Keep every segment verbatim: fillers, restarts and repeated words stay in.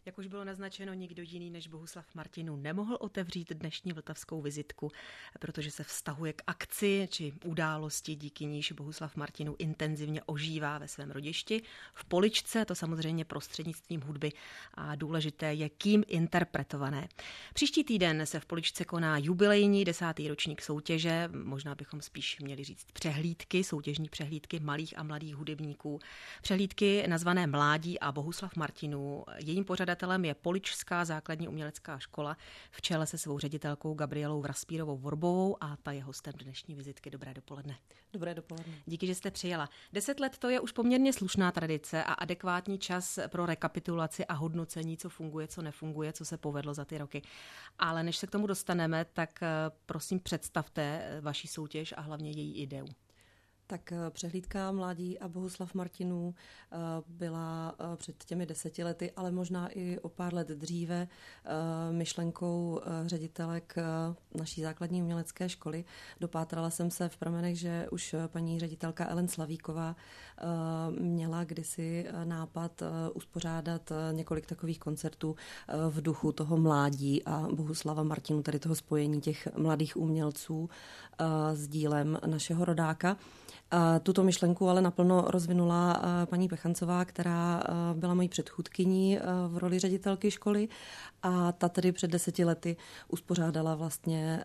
Jak už bylo naznačeno, nikdo jiný než Bohuslav Martinů nemohl otevřít dnešní vltavskou vizitku, protože se vztahuje k akci či události, díky níž Bohuslav Martinů intenzivně ožívá ve svém rodišti. V Poličce, to samozřejmě prostřednictvím hudby, a důležité je kým interpretované. Příští týden se v Poličce koná jubilejní desátý ročník soutěže, možná bychom spíš měli říct přehlídky, soutěžní přehlídky malých a mladých hudebníků. Přehlídky nazvané Mládí a Bohuslav Martinů. Jejím pořadatelem je Poličská základní umělecká škola v čele se svou ředitelkou Gabrielou Vraspírovou-Vorbovou a ta je hostem dnešní vizitky. Dobré dopoledne. Dobré dopoledne. Díky, že jste přijela. Deset let to je už poměrně slušná tradice a adekvátní čas pro rekapitulaci a hodnocení, co funguje, co nefunguje, co se povedlo za ty roky. Ale než se k tomu dostaneme, tak prosím představte vaši soutěž a hlavně její ideu. Tak přehlídka Mládí a Bohuslav Martinů byla před těmi deseti lety, ale možná i o pár let dříve myšlenkou ředitelek naší základní umělecké školy. Dopátrala jsem se v pramenech, že už paní ředitelka Ellen Slavíková měla kdysi nápad uspořádat několik takových koncertů v duchu toho Mládí a Bohuslava Martinů, tedy toho spojení těch mladých umělců s dílem našeho rodáka. Tuto myšlenku ale naplno rozvinula paní Pechancová, která byla mojí předchůdkyní v roli ředitelky školy a ta tedy před deseti lety uspořádala vlastně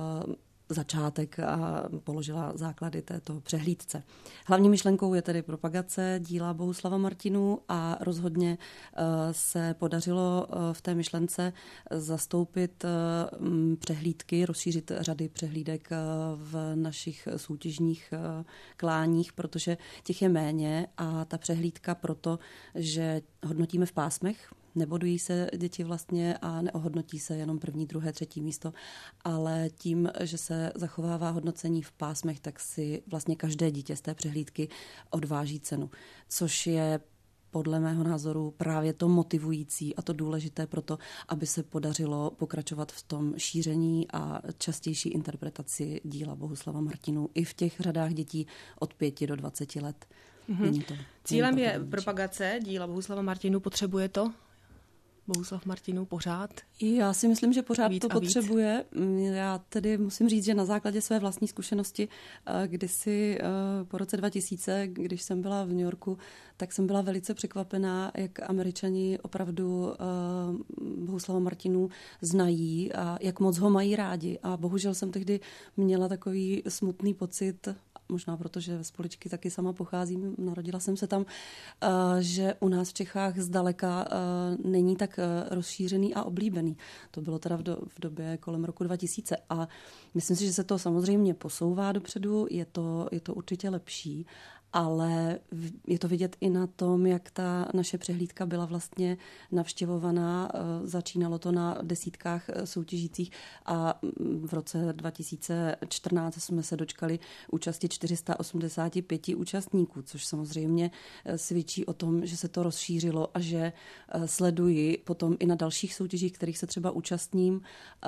začátek a položila základy této přehlídce. Hlavní myšlenkou je tedy propagace díla Bohuslava Martinů a rozhodně se podařilo v té myšlence zastoupit přehlídky, rozšířit řady přehlídek v našich soutěžních kláních, protože těch je méně a ta přehlídka proto, že hodnotíme v pásmech, nebodují se děti vlastně a neohodnotí se jenom první, druhé, třetí místo, ale tím, že se zachovává hodnocení v pásmech, tak si vlastně každé dítě z té přehlídky odváží cenu, což je podle mého názoru právě to motivující a to důležité pro to, aby se podařilo pokračovat v tom šíření a častější interpretaci díla Bohuslava Martinů i v těch řadách dětí od pěti do dvaceti let. Mm-hmm. To, Cílem je propagace díla Bohuslava Martinů, potřebuje to Bohuslav Martinů pořád? Já si myslím, že pořád to potřebuje. Víc. Já tedy musím říct, že na základě své vlastní zkušenosti, kdysi po roce dva tisíce, když jsem byla v New Yorku, tak jsem byla velice překvapená, jak Američani opravdu Bohuslava Martinů znají a jak moc ho mají rádi. A bohužel jsem tehdy měla takový smutný pocit, možná protože z Poličky taky sama pocházím, narodila jsem se tam, že u nás v Čechách zdaleka není tak rozšířený a oblíbený. To bylo teda v, do, v době kolem roku dva tisíce a myslím si, že se to samozřejmě posouvá dopředu, je to, je to určitě lepší, ale je to vidět i na tom, jak ta naše přehlídka byla vlastně navštěvovaná. Začínalo to na desítkách soutěžících a v roce dva tisíce čtrnáct jsme se dočkali účasti čtyři sta osmdesát pět účastníků, což samozřejmě svědčí o tom, že se to rozšířilo a že sleduji potom i na dalších soutěžích, kterých se třeba účastním,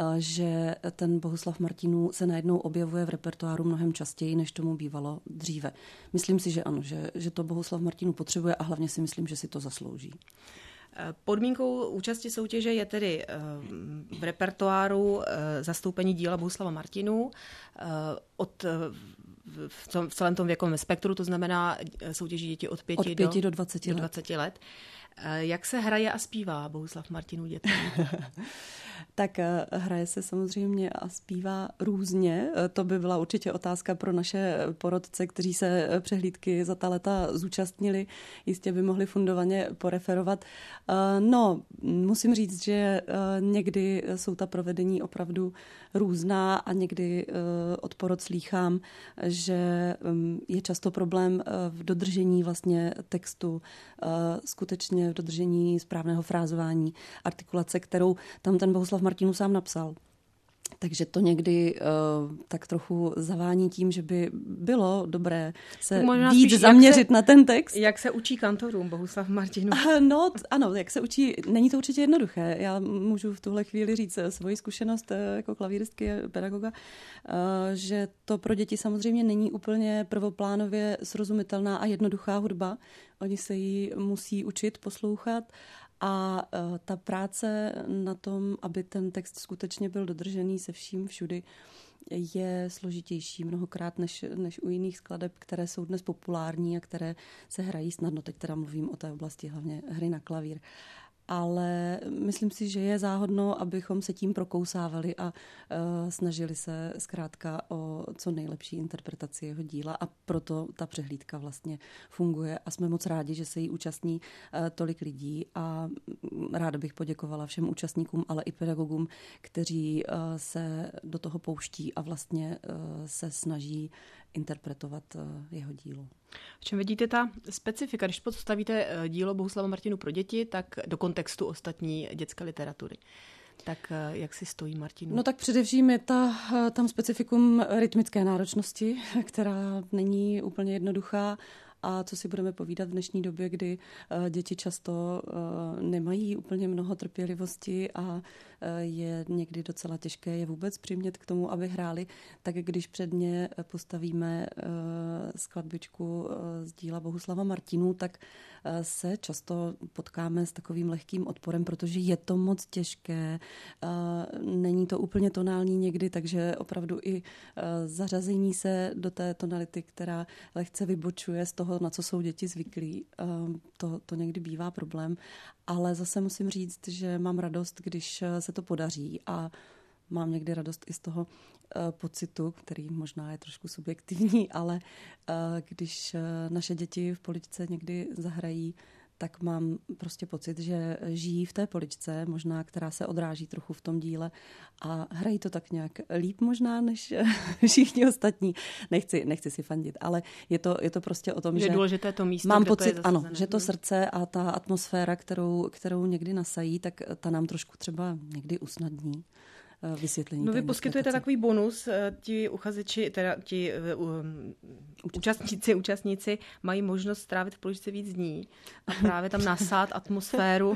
že ten Bohuslav Martinů se najednou objevuje v repertoáru mnohem častěji, než tomu bývalo dříve. Myslím si, že ano, že, že to Bohuslav Martinů potřebuje a hlavně si myslím, že si to zaslouží. Podmínkou účasti soutěže je tedy v repertoáru zastoupení díla Bohuslava Martinů od v, tom, v celém tom věkovém spektru, to znamená soutěží děti od pěti, od pěti do, do dvaceti let. Do dvaceti let. Jak se hraje a zpívá Bohuslav Martinů dětem? Tak hraje se samozřejmě a zpívá různě. To by byla určitě otázka pro naše porodce, kteří se přehlídky za ta léta zúčastnili. Jistě by mohli fundovaně poreferovat. No, musím říct, že někdy jsou ta provedení opravdu různá a někdy od porod slýchám, že je často problém v dodržení vlastně textu, skutečně v dodržení správného frázování, artikulace, kterou tam ten Bohuslav Martinů sám napsal. Takže to někdy uh, tak trochu zavání tím, že by bylo dobré se víc zaměřit se, na ten text. Jak se učí kantorům Bohuslav Martinů? No, ano, jak se učí, není to určitě jednoduché. Já můžu v tuhle chvíli říct svoji zkušenost jako klavíristky, pedagoga, uh, že to pro děti samozřejmě není úplně prvoplánově srozumitelná a jednoduchá hudba. Oni se ji musí učit, poslouchat A ta práce na tom, aby ten text skutečně byl dodržený se vším všudy, je složitější mnohokrát než, než u jiných skladeb, které jsou dnes populární a které se hrají snadno. Teď teda mluvím o té oblasti hlavně hry na klavír. Ale myslím si, že je záhodno, abychom se tím prokousávali a uh, snažili se zkrátka o co nejlepší interpretaci jeho díla a proto ta přehlídka vlastně funguje a jsme moc rádi, že se jí účastní uh, tolik lidí a ráda bych poděkovala všem účastníkům, ale i pedagogům, kteří uh, se do toho pouští a vlastně uh, se snaží interpretovat uh, jeho dílo. V čem vidíte ta specifika? Když postavíte dílo Bohuslava Martinů pro děti, tak do kontextu ostatní dětské literatury. Tak jak si stojí Martinů? No tak především je ta, tam specifikum rytmické náročnosti, která není úplně jednoduchá. A co si budeme povídat v dnešní době, kdy děti často nemají úplně mnoho trpělivosti a je někdy docela těžké je vůbec přimět k tomu, aby hráli, tak když před ně postavíme skladbičku z díla Bohuslava Martinů, tak se často potkáme s takovým lehkým odporem, protože je to moc těžké, není to úplně tonální někdy, takže opravdu i zařazení se do té tonality, která lehce vybočuje z toho, na co jsou děti zvyklí, to, to někdy bývá problém. Ale zase musím říct, že mám radost, když se to podaří a mám někdy radost i z toho pocitu, který možná je trošku subjektivní, ale když naše děti v poličce někdy zahrají, tak mám prostě pocit, že žijí v té poličce, možná, která se odráží trochu v tom díle a hrají to tak nějak líp možná, než všichni ostatní. Nechci, nechci si fandit, ale je to, je to prostě o tom, je že důležité to místo, mám kde pocit, to je zasazené. Ano, že to srdce a ta atmosféra, kterou, kterou někdy nasají, tak ta nám trošku třeba někdy usnadní vysvětlení. No vy poskytujete takový bonus, ti uchazeči, teda ti um, účastníci, účastníci mají možnost strávit v poličce víc dní a právě tam nasát atmosféru.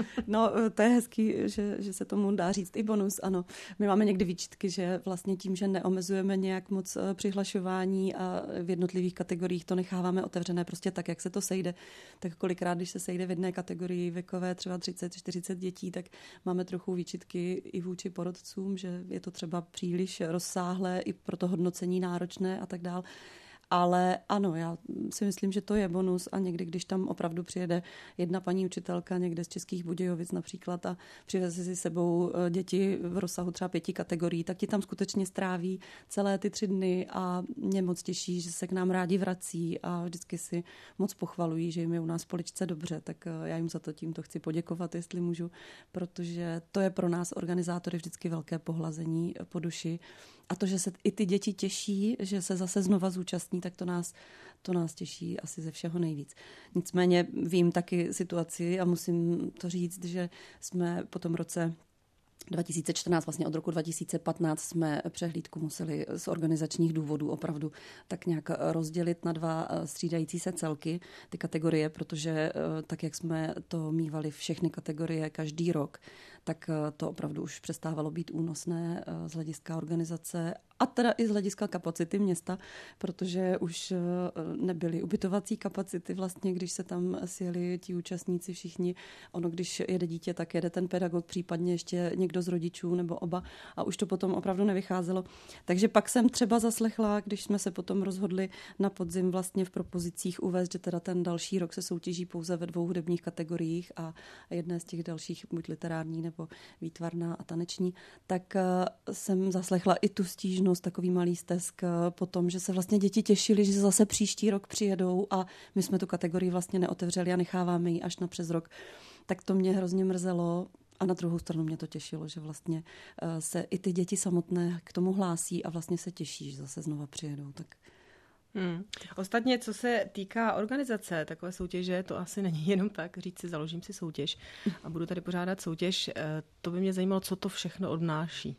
No to je hezký, že, že se tomu dá říct i bonus, ano. My máme někdy výčitky, že vlastně tím, že neomezujeme nějak moc přihlašování a v jednotlivých kategoriích to necháváme otevřené prostě tak, jak se to sejde. Tak kolikrát, když se sejde v jedné kategorii věkové třeba třicet čtyřicet dětí, tak máme trochu výčitky i vůči porodcům, že je to třeba příliš rozsáhlé i pro to hodnocení náročné a tak dál. Ale ano, já si myslím, že to je bonus a někdy, když tam opravdu přijede jedna paní učitelka někde z Českých Budějovic například a přiveze si sebou děti v rozsahu třeba pěti kategorií, tak ti tam skutečně stráví celé ty tři dny a mě moc těší, že se k nám rádi vrací a vždycky si moc pochvalují, že jim je u nás v poličce dobře, tak já jim za to tímto chci poděkovat, jestli můžu, protože to je pro nás organizátory vždycky velké pohlazení po duši. A to, že se i ty děti těší, že se zase znova zúčastní, tak to nás, to nás těší asi ze všeho nejvíc. Nicméně vím taky situaci a musím to říct, že jsme po tom roce dva tisíce čtrnáct, vlastně od roku dva tisíce patnáct jsme přehlídku museli z organizačních důvodů opravdu tak nějak rozdělit na dva střídající se celky, ty kategorie, protože tak, jak jsme to mívali všechny kategorie každý rok, tak to opravdu už přestávalo být únosné z hlediska organizace a teda i z hlediska kapacity města, protože už nebyly ubytovací kapacity vlastně, když se tam sjeli ti účastníci všichni. Ono, když jede dítě, tak jede ten pedagog, případně ještě někdo z rodičů nebo oba a už to potom opravdu nevycházelo. Takže pak jsem třeba zaslechla, když jsme se potom rozhodli na podzim vlastně v propozicích uvést, že teda ten další rok se soutěží pouze ve dvou hudebních kategoriích a jedné z těch dalších, buď literární nebo výtvarná a taneční, tak jsem zaslechla i tu stížnost, takový malý stesk po tom, že se vlastně děti těšily, že zase příští rok přijedou a my jsme tu kategorii vlastně neotevřeli a necháváme ji až na přes rok. Tak to mě hrozně mrzelo a na druhou stranu mě to těšilo, že vlastně se i ty děti samotné k tomu hlásí a vlastně se těší, že zase znova přijedou. Tak Hmm. Ostatně, co se týká organizace takové soutěže, to asi není jenom tak říct si, založím si soutěž a budu tady pořádat soutěž. To by mě zajímalo, co to všechno odnáší.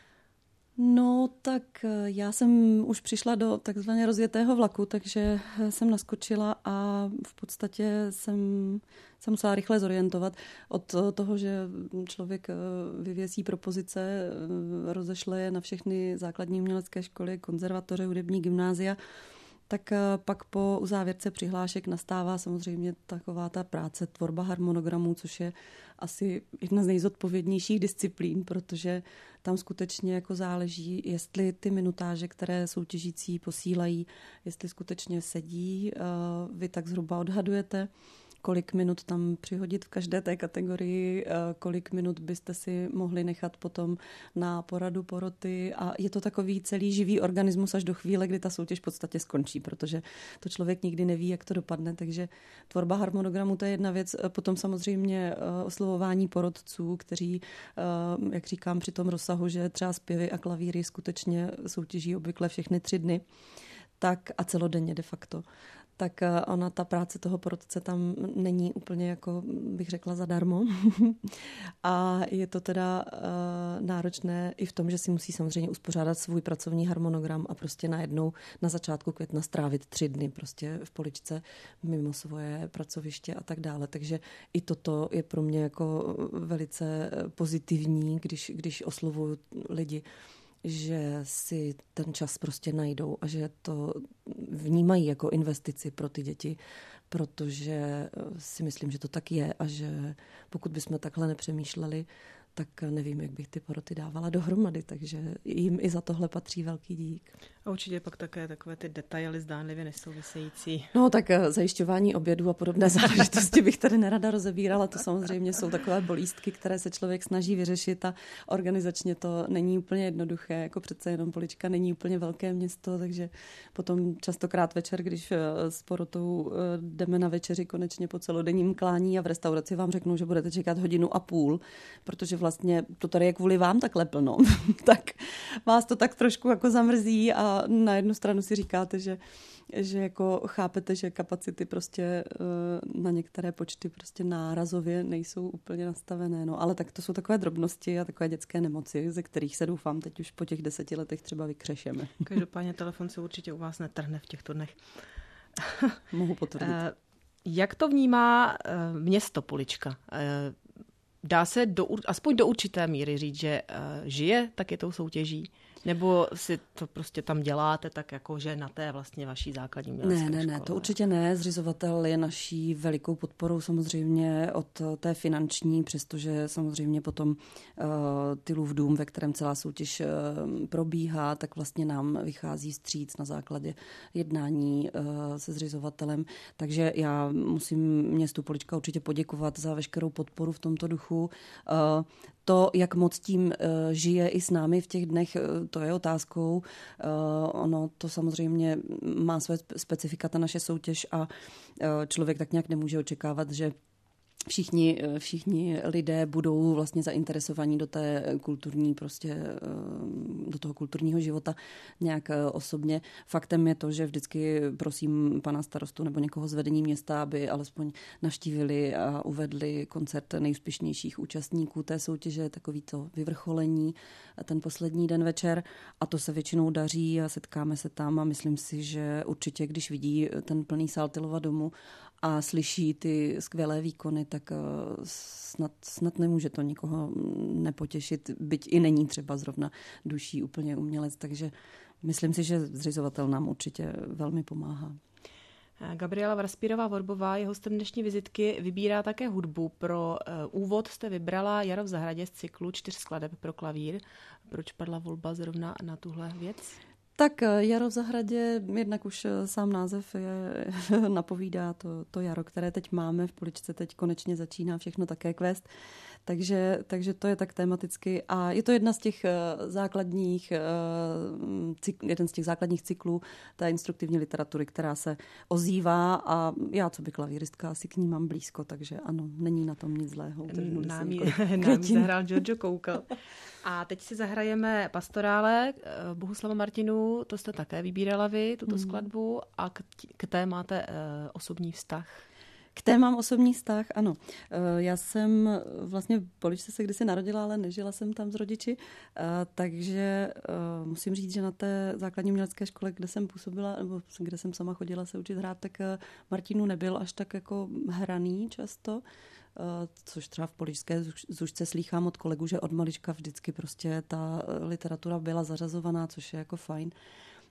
No tak já jsem už přišla do takzvaně rozjetého vlaku, takže jsem naskočila a v podstatě jsem se musela rychle zorientovat od toho, že člověk vyvěsí propozice, rozešle je na všechny základní umělecké školy, konzervatoře, hudební gymnázia, tak pak po uzávěrce přihlášek nastává samozřejmě taková ta práce, tvorba harmonogramů, což je asi jedna z nejzodpovědnějších disciplín, protože tam skutečně jako záleží, jestli ty minutáže, které soutěžící posílají, jestli skutečně sedí. Vy tak zhruba odhadujete, kolik minut tam přihodit v každé té kategorii, kolik minut byste si mohli nechat potom na poradu poroty a je to takový celý živý organismus až do chvíle, kdy ta soutěž v podstatě skončí, protože to člověk nikdy neví, jak to dopadne, takže tvorba harmonogramu to je jedna věc, potom samozřejmě oslovování porodců, kteří, jak říkám, při tom rozsahu, že třeba zpěvy a klavíry skutečně soutěží obvykle všechny tři dny, tak a celodenně de facto. Tak ona, ta práce toho porodce tam není úplně, jako bych řekla, zadarmo. A je to teda uh, náročné i v tom, že si musí samozřejmě uspořádat svůj pracovní harmonogram a prostě najednou na začátku května strávit tři dny prostě v poličce mimo svoje pracoviště a tak dále. Takže i toto je pro mě jako velice pozitivní, když, když oslovuju lidi, že si ten čas prostě najdou a že to vnímají jako investici pro ty děti, protože si myslím, že to tak je a že pokud bychom takhle nepřemýšleli, tak nevím, jak bych ty poroty dávala dohromady, takže jim i za tohle patří velký dík. A určitě pak také takové ty detaily zdánlivě nesouvisející. No tak zajišťování obědů a podobné záležitosti bych tady nerada rozebírala, to samozřejmě jsou takové bolístky, které se člověk snaží vyřešit a organizačně to není úplně jednoduché, jako přece jenom Polička není úplně velké město, takže potom častokrát večer, když s porotou jdeme na večeři konečně po celodenním klání a v restauraci vám řeknou, že budete čekat hodinu a půl, protože vlastně to tady je kvůli vám takhle plno, tak vás to tak trošku jako zamrzí a na jednu stranu si říkáte, že, že jako chápete, že kapacity prostě na některé počty prostě nárazově nejsou úplně nastavené, no, ale tak to jsou takové drobnosti a takové dětské nemoci, ze kterých se doufám teď už po těch deseti letech třeba vykřešeme. Každopádně telefon se určitě u vás netrhne v těchto dnech. Mohu potvrdit. Jak to vnímá město Polička? Dá se do, aspoň do určité míry říct, že uh, žije taky tou soutěží? Nebo si to prostě tam děláte tak jako, že na té vlastně vaší základní umělecké Ne, ne, ne, škole? to určitě ne. Zřizovatel je naší velikou podporou samozřejmě od té finanční, přestože samozřejmě potom uh, Tylův dům, ve kterém celá soutěž uh, probíhá, tak vlastně nám vychází vstříc na základě jednání uh, se zřizovatelem. Takže já musím městu Polička určitě poděkovat za veškerou podporu v tomto duchu. Uh, To, jak moc tím uh, žije i s námi v těch dnech, uh, to je otázkou. Uh, ono to samozřejmě má své specifika, ta naše soutěž a uh, člověk tak nějak nemůže očekávat, že Všichni, všichni lidé budou vlastně zainteresovaní do té kulturní, prostě do toho kulturního života nějak osobně. Faktem je to, že vždycky prosím pana starostu nebo někoho z vedení města, aby alespoň navštívili a uvedli koncert nejúspěšnějších účastníků té soutěže, takový to vyvrcholení, ten poslední den večer. A to se většinou daří a setkáme se tam a myslím si, že určitě, když vidí ten plný sál Tylova domu a slyší ty skvělé výkony, tak snad, snad nemůže to nikoho nepotěšit, byť i není třeba zrovna duší úplně umělec, takže myslím si, že zřizovatel nám určitě velmi pomáhá. Gabriela Vraspírová-Vorbová je hostem dnešní vizitky, vybírá také hudbu. Pro úvod jste vybrala Jaro v zahradě z cyklu čtyř skladeb pro klavír. Proč padla volba zrovna na tuhle věc? Tak Jaro v zahradě, jednak už sám název je, napovídá to, to jaro, které teď máme v Poličce, teď konečně začíná všechno také kvést. Takže, takže to je tak tematicky a je to jedna z těch základních, jeden z těch základních cyklů té instruktivní literatury, která se ozývá a já, co by klavíristka, asi k ní mám blízko, takže ano, není na tom nic zlého. Nám ji zahrál Giorgio Koukal. A teď si zahrajeme Pastorále Bohuslava Martinů, to jste také vybírala vy, tuto skladbu, a k, k té máte uh, osobní vztah. K té mám osobní vztah, ano. Já jsem vlastně v Poličce se kdysi narodila, ale nežila jsem tam s rodiči, takže musím říct, že na té základní umělecké škole, kde jsem působila, nebo kde jsem sama chodila se učit hrát, tak Martinů nebyl až tak jako hraný často, což třeba v poličské zušce slýchám od kolegů, že od malička vždycky prostě ta literatura byla zařazovaná, což je jako fajn.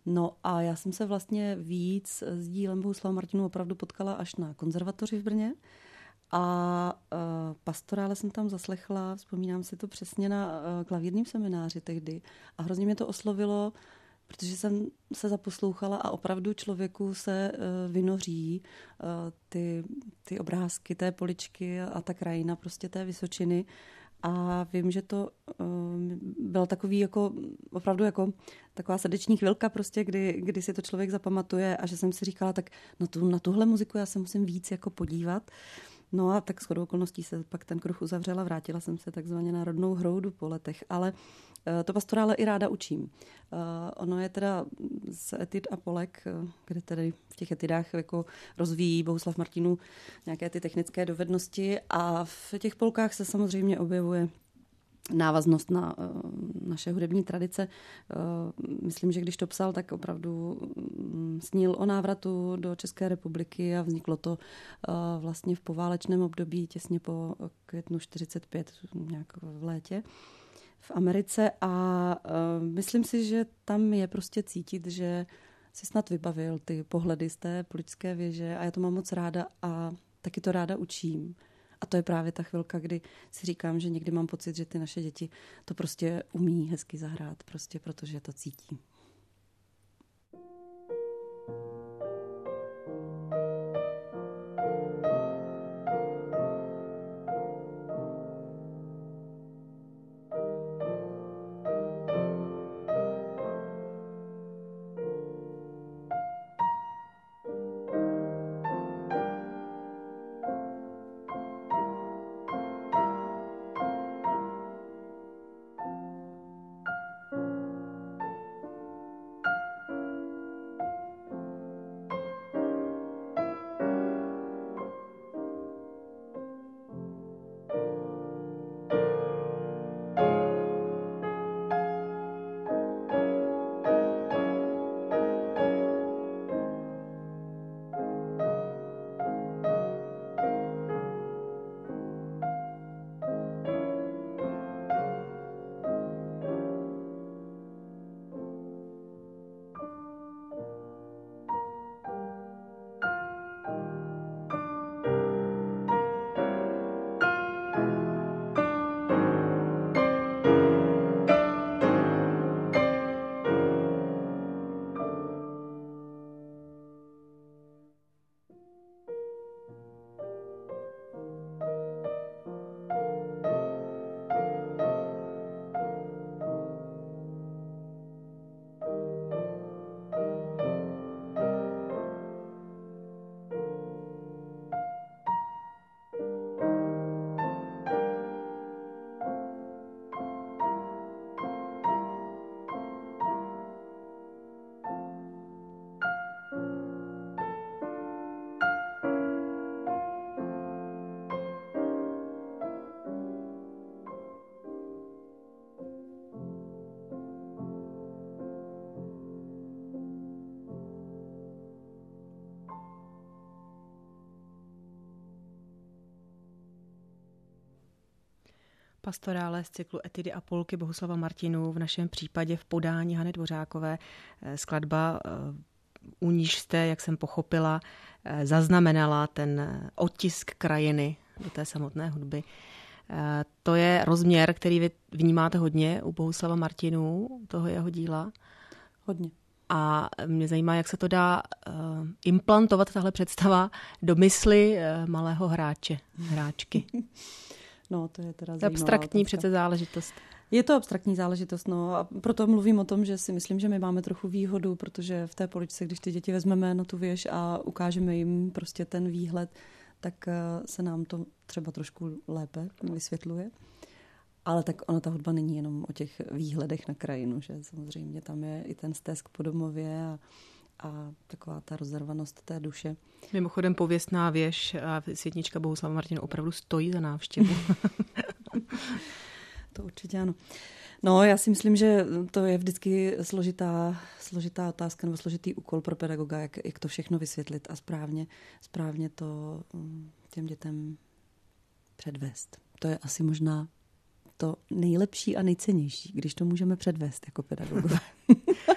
No a já jsem se vlastně víc s dílem Bohuslava Martinů opravdu potkala až na konzervatoři v Brně. A uh, pastorále jsem tam zaslechla, vzpomínám si to přesně na uh, klavírním semináři tehdy. A hrozně mě to oslovilo, protože jsem se zaposlouchala a opravdu člověku se uh, vynoří uh, ty, ty obrázky té Poličky a ta krajina prostě té Vysočiny. A vím, že to uh, byl takový jako, opravdu jako taková srdeční chvilka prostě, kdy, kdy si to člověk zapamatuje a že jsem si říkala, tak na, tu, na tuhle muziku já se musím víc jako podívat. No a tak shodou okolností se pak ten kruh uzavřela, vrátila jsem se takzvaně na rodnou hroudu po letech, ale uh, to pastorále i ráda učím. Uh, ono je teda z etid a polek, uh, kde tedy v těch etidách jako rozvíjí Bohuslav Martinů nějaké ty technické dovednosti a v těch polkách se samozřejmě objevuje návaznost na uh, naše hudební tradice. Uh, myslím, že když to psal, tak opravdu um, snil o návratu do České republiky a vzniklo to uh, vlastně v poválečném období, těsně po květnu čtyřicet pět, nějak v létě v Americe a uh, myslím si, že tam je prostě cítit, že si snad vybavil ty pohledy z té Poličské věže a já to mám moc ráda a taky to ráda učím. A to je právě ta chvilka, kdy si říkám, že někdy mám pocit, že ty naše děti to prostě umí hezky zahrát, prostě protože to cítí. Pastorále z cyklu Etidy a polky Bohuslava Martinů, v našem případě v podání Hany Dvořákové, skladba, u níž jste, jak jsem pochopila, zaznamenala ten otisk krajiny do té samotné hudby. To je rozměr, který vy vnímáte hodně u Bohuslava Martinů, toho jeho díla. Hodně. A mě zajímá, jak se to dá uh, implantovat, tahle představa, do mysli uh, malého hráče, hráčky. No, to je teda zajímavá abstraktní otázka. přece záležitost. Je to abstraktní záležitost, no a proto mluvím o tom, že si myslím, že my máme trochu výhodu, protože v té Poličce, když ty děti vezmeme na tu věž a ukážeme jim prostě ten výhled, tak se nám to třeba trošku lépe vysvětluje. Ale tak ona ta hudba není jenom o těch výhledech na krajinu, že samozřejmě tam je i ten stesk po domově a, a taková ta rozervanost té duše. Mimochodem pověstná věž a světnička Bohuslava Martinů opravdu stojí za návštěvu. To určitě ano. No, já si myslím, že to je vždycky složitá, složitá otázka nebo složitý úkol pro pedagoga, jak, jak to všechno vysvětlit a správně, správně to těm dětem předvést. To je asi možná to nejlepší a nejcennější, když to můžeme předvést jako pedagogové.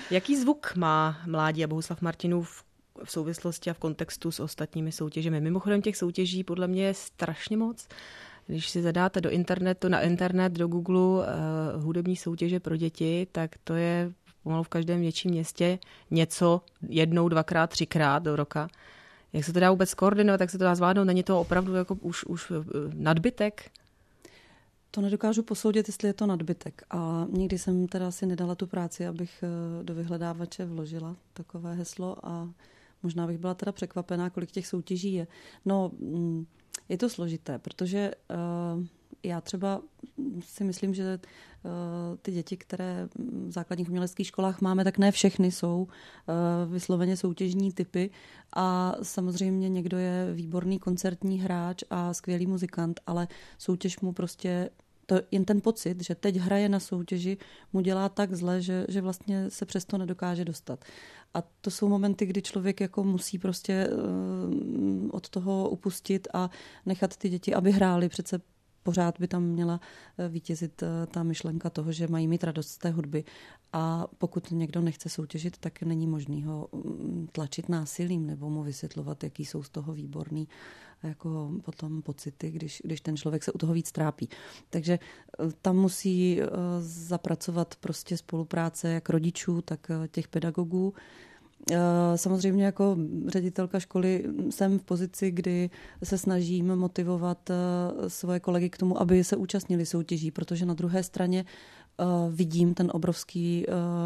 Jaký zvuk má Mládí a Bohuslav Martinův v souvislosti a v kontextu s ostatními soutěžemi? Mimochodem těch soutěží podle mě je strašně moc. Když si zadáte do internetu, na internet, do Google uh, hudební soutěže pro děti, tak to je pomalu v každém větším městě něco jednou, dvakrát, třikrát do roka. Jak se to dá vůbec koordinovat, jak se to dá zvládnout? Není to opravdu jako už, už nadbytek? To nedokážu posoudit, jestli je to nadbytek. A nikdy jsem teda si nedala tu práci, abych do vyhledávače vložila takové heslo a možná bych byla teda překvapená, kolik těch soutěží je. No, je to složité, protože uh, já třeba si myslím, že uh, ty děti, které v základních uměleckých školách máme, tak ne všechny jsou uh, vysloveně soutěžní typy a samozřejmě někdo je výborný koncertní hráč a skvělý muzikant, ale soutěž mu prostě to jen ten pocit, že teď hraje na soutěži, mu dělá tak zle, že, že vlastně se přesto nedokáže dostat. A to jsou momenty, kdy člověk jako musí prostě uh, od toho upustit a nechat ty děti, aby hráli. Přece pořád by tam měla vítězit uh, ta myšlenka toho, že mají mít radost z té hudby. A pokud někdo nechce soutěžit, tak není možný ho tlačit násilím nebo mu vysvětlovat, jaký jsou z toho výborný jako potom pocity, když, když ten člověk se u toho víc trápí. Takže tam musí zapracovat prostě spolupráce jak rodičů, tak těch pedagogů. Samozřejmě jako ředitelka školy jsem v pozici, kdy se snažím motivovat svoje kolegy k tomu, aby se účastnili soutěží, protože na druhé straně vidím ten obrovský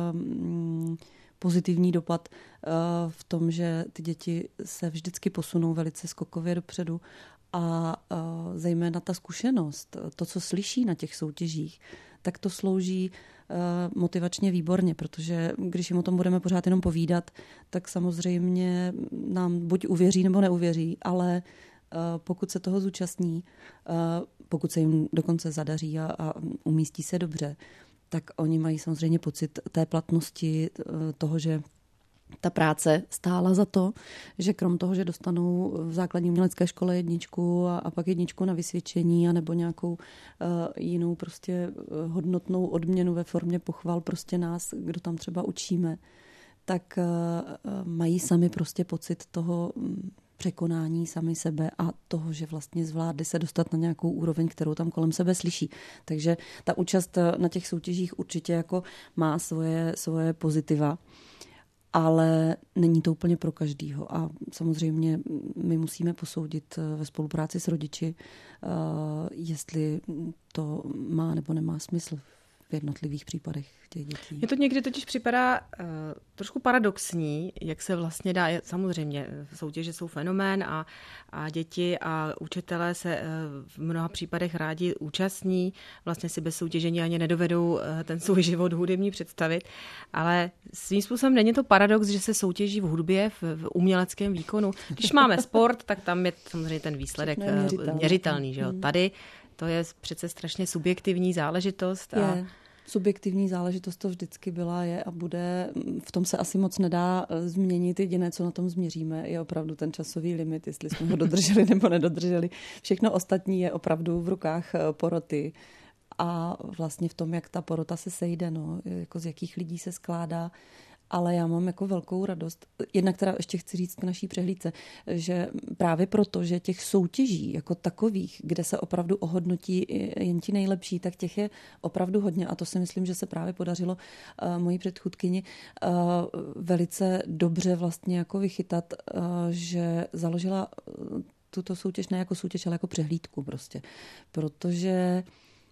pozitivní dopad v tom, že ty děti se vždycky posunou velice skokově dopředu a zejména ta zkušenost, to, co slyší na těch soutěžích, tak to slouží motivačně výborně, protože když jim o tom budeme pořád jenom povídat, tak samozřejmě nám buď uvěří nebo neuvěří, ale pokud se toho zúčastní, pokud se jim dokonce zadaří a, a umístí se dobře, tak oni mají samozřejmě pocit té platnosti toho, že ta práce stála za to, že krom toho, že dostanou v základní umělecké škole jedničku a, a pak jedničku na vysvědčení a nebo nějakou uh, jinou prostě hodnotnou odměnu ve formě pochval prostě nás, kdo tam třeba učíme, tak uh, mají sami prostě pocit toho překonání sami sebe a toho, že vlastně zvládli se dostat na nějakou úroveň, kterou tam kolem sebe slyší. Takže ta účast na těch soutěžích určitě jako má svoje, svoje pozitiva, ale není to úplně pro každýho. A samozřejmě my musíme posoudit ve spolupráci s rodiči, jestli to má nebo nemá smysl v jednotlivých případech těch dětí. Mně to někdy totiž připadá uh, trošku paradoxní, jak se vlastně dá, samozřejmě soutěže jsou fenomén a, a děti a učitelé se uh, v mnoha případech rádi účastní, vlastně si bez soutěžení ani nedovedou uh, ten svůj život hudební představit, ale svým způsobem není to paradox, že se soutěží v hudbě, v, v uměleckém výkonu. Když máme sport, tak tam je samozřejmě ten výsledek měřitelný, měřitelný, že jo? Tady to je přece strašně subjektivní záležitost. A je. Subjektivní záležitost to vždycky byla, je a bude. V tom se asi moc nedá změnit. Jediné, co na tom změříme, je opravdu ten časový limit, jestli jsme ho dodrželi nebo nedodrželi. Všechno ostatní je opravdu v rukách poroty a vlastně v tom, jak ta porota se sejde, no, jako z jakých lidí se skládá. Ale já mám jako velkou radost. Jednak teda ještě chci říct k naší přehlídce, že právě proto, že těch soutěží jako takových, kde se opravdu ohodnotí jen ti nejlepší, tak těch je opravdu hodně. A to si myslím, že se právě podařilo uh, mojí předchůdkyni uh, velice dobře vlastně jako vychytat, uh, že založila tuto soutěž ne jako soutěž, ale jako přehlídku prostě. Protože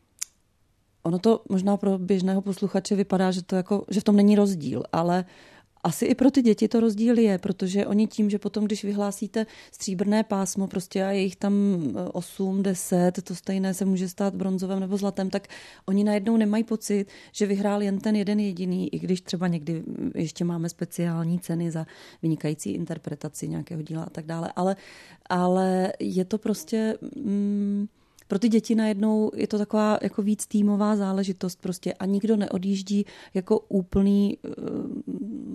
ono to možná pro běžného posluchače vypadá, že, to jako, že v tom není rozdíl, ale asi i pro ty děti to rozdíl je, protože oni tím, že potom, když vyhlásíte stříbrné pásmo prostě a je jich tam osm, deset, to stejné se může stát bronzovým nebo zlatem, tak oni najednou nemají pocit, že vyhrál jen ten jeden jediný, i když třeba někdy ještě máme speciální ceny za vynikající interpretaci nějakého díla a tak dále, ale, ale je to prostě... Mm, pro ty děti najednou je to taková jako víc týmová záležitost prostě a nikdo neodjíždí jako úplný uh,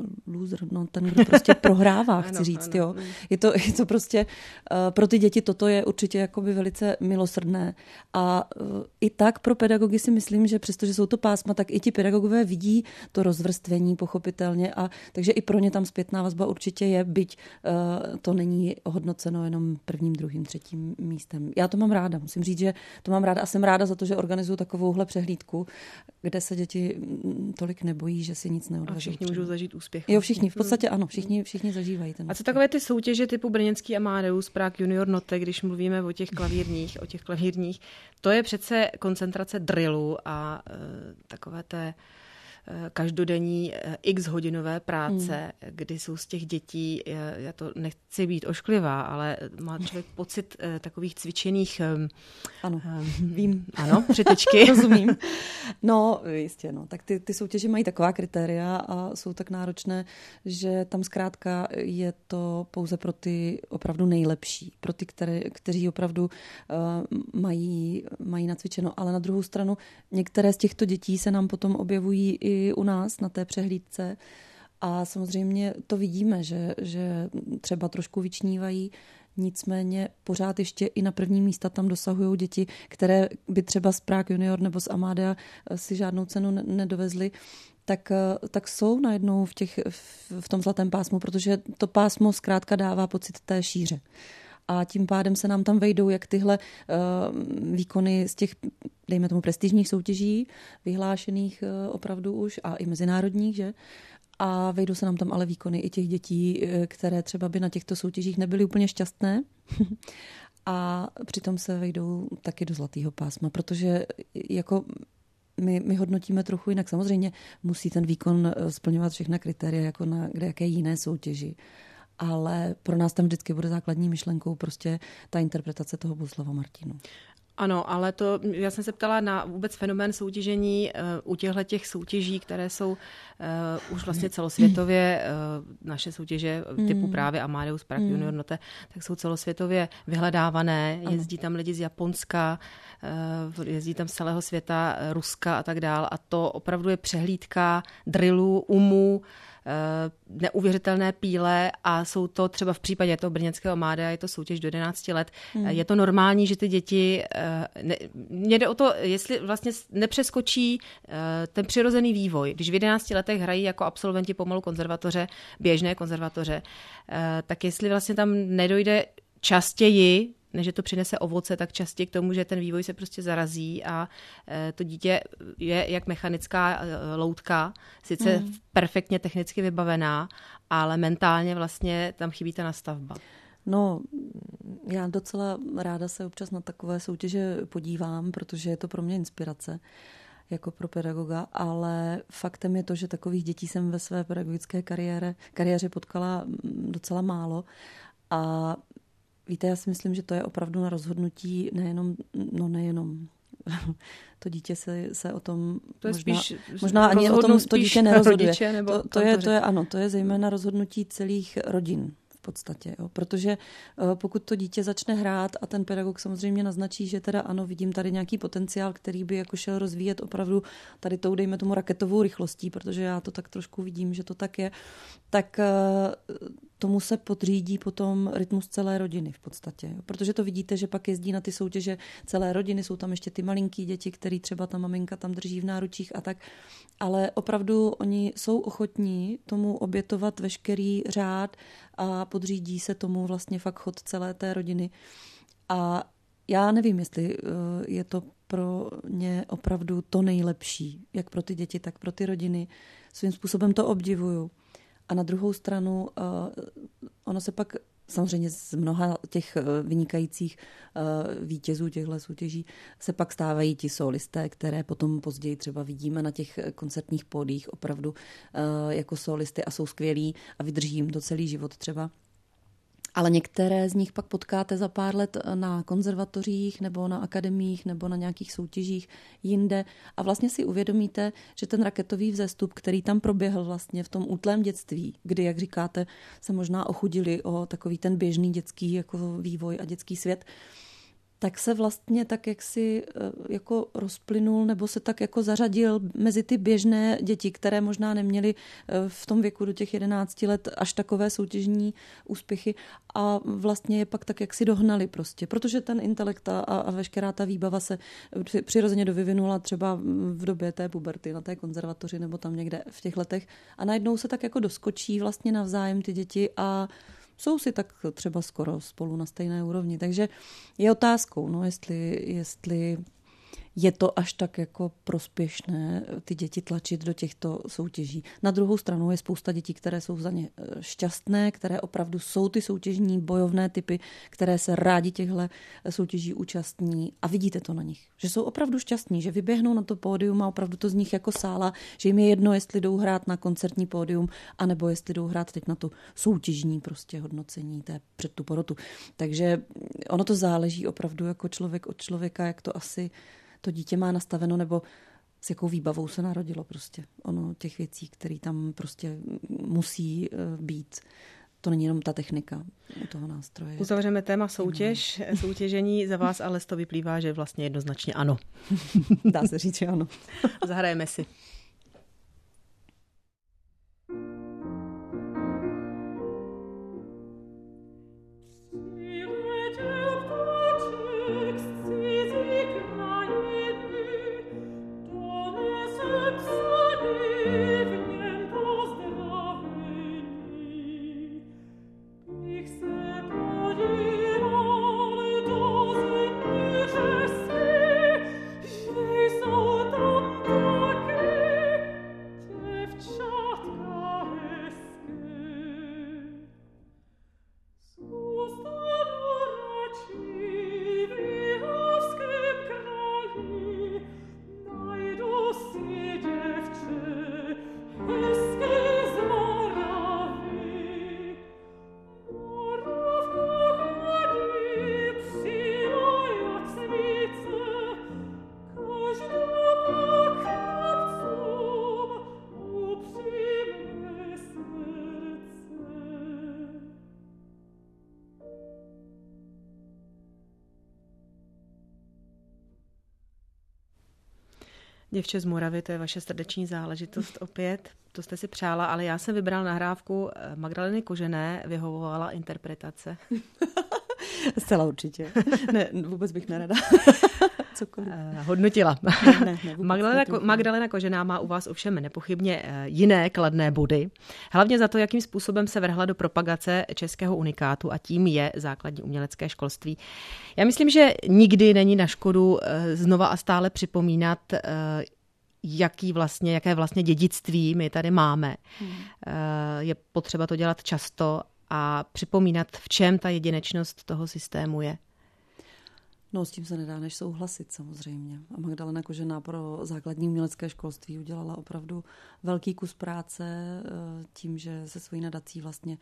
loser, no, ten, kdo prostě prohrává, chci ano, říct. Ano. Jo. Je, to, je to prostě, uh, pro ty děti toto je určitě jakoby velice milosrdné. A uh, i tak pro pedagogy si myslím, že přestože jsou to pásma, tak i ti pedagogové vidí to rozvrstvení pochopitelně. A takže i pro ně tam zpětná vazba určitě je, byť uh, to není hodnoceno jenom prvním, druhým, třetím místem. Já to mám ráda, musím říct, že to mám ráda a jsem ráda za to, že organizuju takovouhle přehlídku, kde se děti tolik nebojí, že si nic neodvezou. A všichni můžou zažít úspěch. Jo, všichni, v podstatě ano, všichni, všichni zažívají ten. A co takové ty soutěže typu brněnský Amadeus, Prague Junior Note, když mluvíme o těch klavírních, o těch klavírních, to je přece koncentrace drillu a e, takové té každodenní x hodinové práce, hmm. kdy jsou z těch dětí, já to nechci být ošklivá, ale má člověk pocit takových cvičených ano, vím. Ano, přetečky. Rozumím. No, jistě, no. Tak ty, ty soutěže mají taková kritéria a jsou tak náročné, že tam zkrátka je to pouze pro ty opravdu nejlepší, pro ty, které, kteří opravdu uh, mají, mají nacvičeno. Ale na druhou stranu některé z těchto dětí se nám potom objevují i u nás na té přehlídce a samozřejmě to vidíme, že, že třeba trošku vyčnívají, nicméně pořád ještě i na první místa tam dosahují děti, které by třeba z Prague Junior nebo z Amadea si žádnou cenu nedovezly, tak, tak jsou najednou v, těch, v tom zlatém pásmu, protože to pásmo zkrátka dává pocit té šíře. A tím pádem se nám tam vejdou jak tyhle uh, výkony z těch, dejme tomu, prestižních soutěží, vyhlášených uh, opravdu už a i mezinárodních, že? A vejdou se nám tam ale výkony i těch dětí, které třeba by na těchto soutěžích nebyly úplně šťastné. A přitom se vejdou taky do zlatého pásma, protože jako my, my hodnotíme trochu jinak. Samozřejmě musí ten výkon splňovat všechna kritéria jako na kde jaké jiné soutěži. Ale pro nás tam vždycky bude základní myšlenkou prostě ta interpretace toho Bohuslava Martinu. Ano, ale to, já jsem se ptala na vůbec fenomén soutěžení uh, u těchto těch soutěží, které jsou uh, už vlastně celosvětově, uh, naše soutěže typu právě Amadeus, Prague Junior Note, tak jsou celosvětově vyhledávané, jezdí tam lidi z Japonska, uh, jezdí tam z celého světa, uh, Ruska a tak dál a to opravdu je přehlídka drillů, umů, neuvěřitelné píle a jsou to třeba v případě toho brněnského Amádea, je to soutěž do jedenácti let. Hmm. Je to normální, že ty děti, ne, mě jde o to, jestli vlastně nepřeskočí ten přirozený vývoj. Když v jedenácti letech hrají jako absolventi pomalu konzervatoře, běžné konzervatoře, tak jestli vlastně tam nedojde častěji, než to přinese ovoce, tak častěji k tomu, že ten vývoj se prostě zarazí a to dítě je jak mechanická loutka, sice mm. perfektně technicky vybavená, ale mentálně vlastně tam chybí ta nastavba. No, já docela ráda se občas na takové soutěže podívám, protože je to pro mě inspirace jako pro pedagoga, ale faktem je to, že takových dětí jsem ve své pedagogické kariéře, kariéře potkala docela málo a víte, já si myslím, že to je opravdu na rozhodnutí nejenom, no nejenom, to dítě se, se o tom to je možná, spíš, možná ani o tom to dítě nerozhoduje. Rodiče, nebo to, to, je, to je ano, to je zejména rozhodnutí celých rodin v podstatě, jo. Protože pokud to dítě začne hrát a ten pedagog samozřejmě naznačí, že teda ano, vidím tady nějaký potenciál, který by jako šel rozvíjet opravdu tady tou, dejme tomu, raketovou rychlostí, protože já to tak trošku vidím, že to tak je, tak tomu se podřídí potom rytmus celé rodiny v podstatě. Jo. Protože to vidíte, že pak jezdí na ty soutěže celé rodiny, jsou tam ještě ty malinký děti, který třeba ta maminka tam drží v náručích a tak. Ale opravdu oni jsou ochotní tomu obětovat veškerý řád a podřídí se tomu vlastně fakt chod celé té rodiny. A já nevím, jestli je to pro ně opravdu to nejlepší, jak pro ty děti, tak pro ty rodiny. Svým způsobem to obdivuju. A na druhou stranu uh, ono se pak samozřejmě z mnoha těch vynikajících uh, vítězů těchto soutěží se pak stávají ti solisté, které potom později třeba vidíme na těch koncertních pódiích opravdu uh, jako solisty a jsou skvělí a vydrží jim to celý život třeba. Ale některé z nich pak potkáte za pár let na konzervatořích nebo na akademiích nebo na nějakých soutěžích jinde a vlastně si uvědomíte, že ten raketový vzestup, který tam proběhl vlastně v tom útlém dětství, kdy, jak říkáte, se možná ochudili o takový ten běžný dětský jako vývoj a dětský svět, tak se vlastně tak jak si jako rozplynul nebo se tak jako zařadil mezi ty běžné děti, které možná neměly v tom věku do těch jedenácti let až takové soutěžní úspěchy a vlastně je pak tak jak si dohnali prostě, protože ten intelekt a, a veškerá ta výbava se přirozeně dovyvinula třeba v době té puberty na té konzervatoři nebo tam někde v těch letech a najednou se tak jako doskočí vlastně navzájem ty děti a jsou si tak třeba skoro spolu na stejné úrovni. Takže je otázkou, no, jestli, jestli je to až tak jako prospěšné ty děti tlačit do těchto soutěží. Na druhou stranu je spousta dětí, které jsou za ně šťastné, které opravdu jsou ty soutěžní bojovné typy, které se rádi těchto soutěží účastní a vidíte to na nich, že jsou opravdu šťastní, že vyběhnou na to pódium a opravdu to z nich jako sála, že jim je jedno, jestli jdou hrát na koncertní pódium, anebo jestli jdou hrát teď na to soutěžní prostě hodnocení té před tu porotu. Takže ono to záleží opravdu jako člověk od člověka, jak to asi to dítě má nastaveno, nebo s jakou výbavou se narodilo prostě. Ono těch věcí, které tam prostě musí být. To není jenom ta technika u toho nástroje. Uzavřeme téma soutěž, soutěžení. Za vás ale z toho vyplývá, že vlastně jednoznačně ano. Dá se říct, že ano. Zahrajeme si. Děvče z Moravy, to je vaše srdeční záležitost opět. To jste si přála, ale já jsem vybrala nahrávku Magdaleny Kožené, vyhovovala interpretace. Zcela určitě. Ne, vůbec bych nerada. Cokoliv. Hodnotila. Ne, ne, ne, Magdalena, Magdalena Kožená má u vás ovšem nepochybně jiné kladné body. Hlavně za to, jakým způsobem se vrhla do propagace českého unikátu a tím je základní umělecké školství. Já myslím, že nikdy není na škodu znova a stále připomínat, jaký vlastně, jaké vlastně dědictví my tady máme. Hmm. Je potřeba to dělat často a připomínat, v čem ta jedinečnost toho systému je. No, s tím se nedá než souhlasit samozřejmě. A Magdalena Kožená pro základní umělecké školství udělala opravdu velký kus práce tím, že se svojí nadací vlastně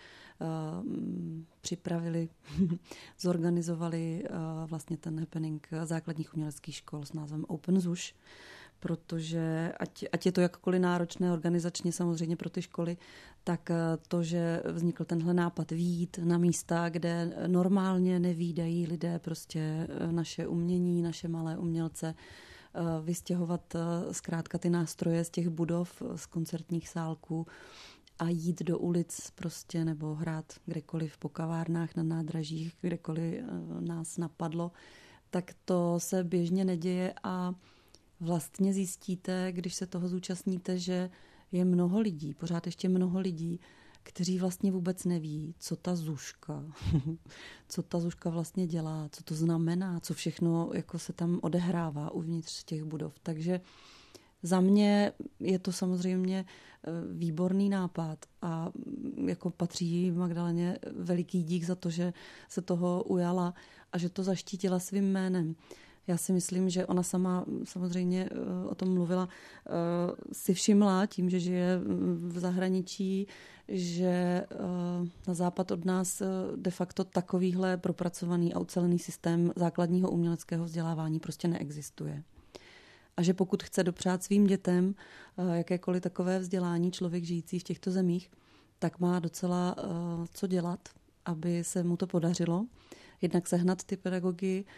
připravili, zorganizovali vlastně ten happening základních uměleckých škol s názvem Open Zuš, protože ať, ať je to jakkoliv náročné organizačně samozřejmě pro ty školy, tak to, že vznikl tenhle nápad vyjít na místa, kde normálně nevídají lidé prostě naše umění, naše malé umělce, vystěhovat zkrátka ty nástroje z těch budov, z koncertních sálků a jít do ulic prostě nebo hrát kdekoliv po kavárnách, na nádražích, kdekoliv nás napadlo, tak to se běžně neděje a vlastně zjistíte, když se toho zúčastníte, že je mnoho lidí, pořád ještě mnoho lidí, kteří vlastně vůbec neví, co ta zuška, co ta zuška vlastně dělá, co to znamená, co všechno jako se tam odehrává uvnitř těch budov. Takže za mě je to samozřejmě výborný nápad a jako patří Magdaleně veliký dík za to, že se toho ujala a že to zaštítila svým jménem. Já si myslím, že ona sama samozřejmě o tom mluvila, si všimla tím, že žije v zahraničí, že na západ od nás de facto takovýhle propracovaný a ucelený systém základního uměleckého vzdělávání prostě neexistuje. A že pokud chce dopřát svým dětem jakékoliv takové vzdělání člověk žijící v těchto zemích, tak má docela co dělat, aby se mu to podařilo. Jednak sehnat ty pedagogy,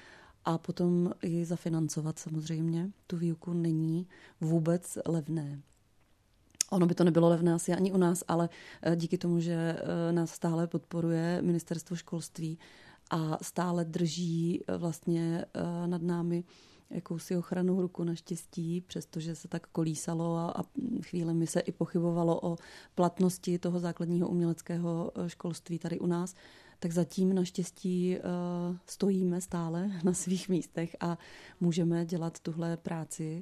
a potom i zafinancovat samozřejmě. Tu výuku není vůbec levné. Ono by to nebylo levné asi ani u nás, ale díky tomu, že nás stále podporuje Ministerstvo školství a stále drží vlastně nad námi jakousi ochrannou ruku naštěstí, přestože se tak kolísalo a, a chvílemi se i pochybovalo o platnosti toho základního uměleckého školství tady u nás, tak zatím naštěstí uh, stojíme stále na svých místech a můžeme dělat tuhle práci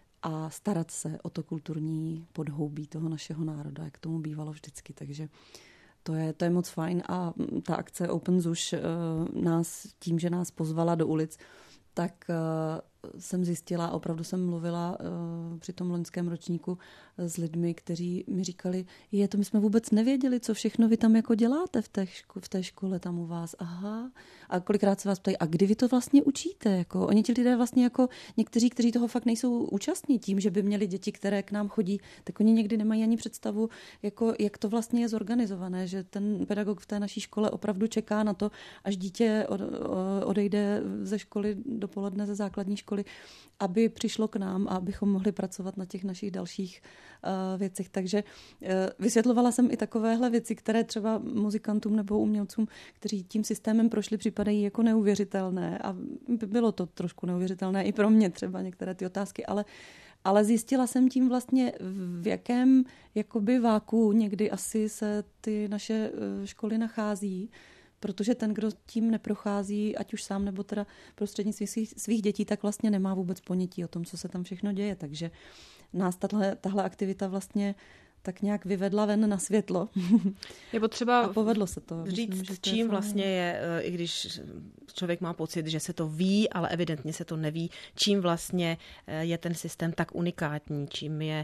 a starat se o to kulturní podhoubí toho našeho národa, jak tomu bývalo vždycky. Takže to je, to je moc fajn a ta akce Open Zuš uh, nás tím, že nás pozvala do ulic, tak uh, jsem zjistila, opravdu jsem mluvila uh, při tom loňském ročníku s lidmi, kteří mi říkali, je, to my jsme vůbec nevěděli, co všechno vy tam jako děláte v té, ško- v té škole tam u vás. Aha. A kolikrát se vás ptají, a kdy vy to vlastně učíte? Jako, oni ti lidé vlastně jako někteří, kteří toho fakt nejsou účastní tím, že by měli děti, které k nám chodí, tak oni někdy nemají ani představu, jako, jak to vlastně je zorganizované, že ten pedagog v té naší škole opravdu čeká na to, až dítě od, odejde ze školy dopoledne ze základní školy, aby přišlo k nám a abychom mohli pracovat na těch našich dalších uh, věcech. Takže uh, vysvětlovala jsem i takovéhle věci, které třeba muzikantům nebo umělcům, kteří tím systémem prošli, připadají jako neuvěřitelné. A bylo to trošku neuvěřitelné i pro mě třeba některé ty otázky, ale Ale zjistila jsem tím vlastně, v jakém jakoby váku někdy asi se ty naše školy nachází, protože ten, kdo tím neprochází, ať už sám nebo teda prostřednictvím svých, svých dětí, tak vlastně nemá vůbec ponětí o tom, co se tam všechno děje. Takže nás tahle, tahle aktivita vlastně tak nějak vyvedla ven na světlo. Je potřeba a povedlo se to. Říct, myslím, že to čím je vlastně je, i když člověk má pocit, že se to ví, ale evidentně se to neví, čím vlastně je ten systém tak unikátní, čím je